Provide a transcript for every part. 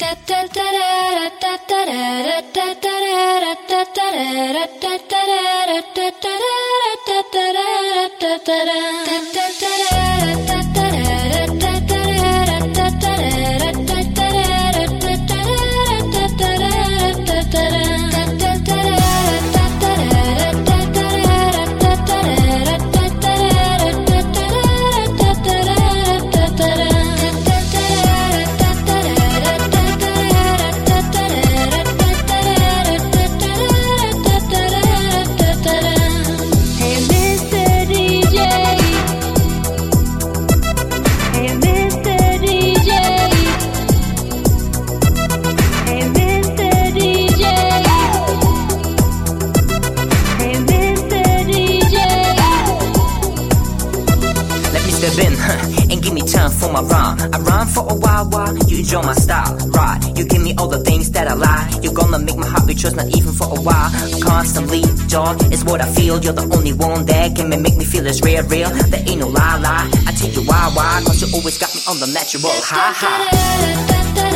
And give me time for my rhyme. I rhyme for a while you enjoy my style. Right, you give me all the things that I like. You're gonna make my heart beat just not even for a while. Constantly, joy is what I feel. You're the only one that can make me feel it's real. There ain't no lie. I take you why, cause you always got me on the natural high.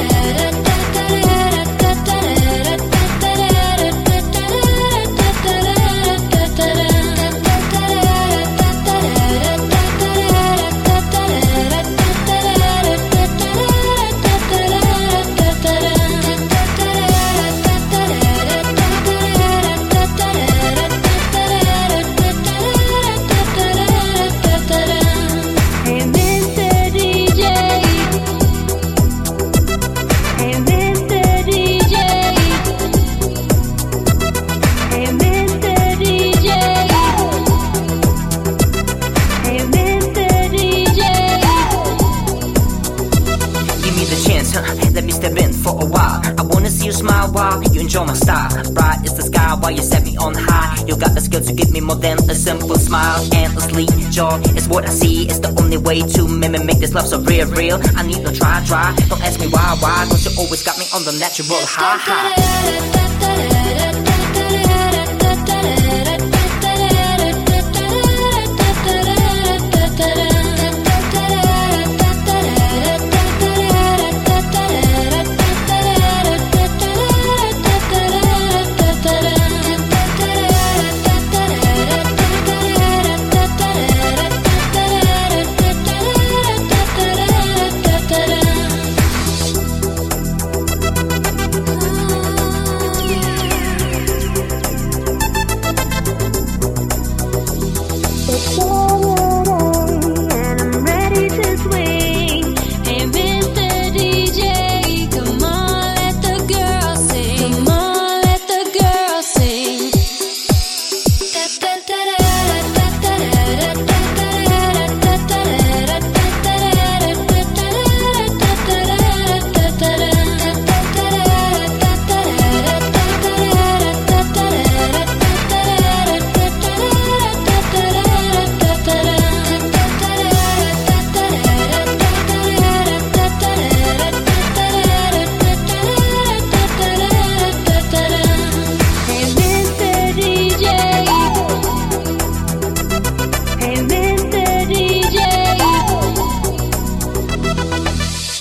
Let me step in for a while. I wanna see you smile while you enjoy my style. Bright is the sky while you set me on high. You got the skill to give me more than a simple smile. Endlessly, joy is what I see. It's the only way to make this love so real. I need no try. Don't ask me why, cause you always got me on the natural high.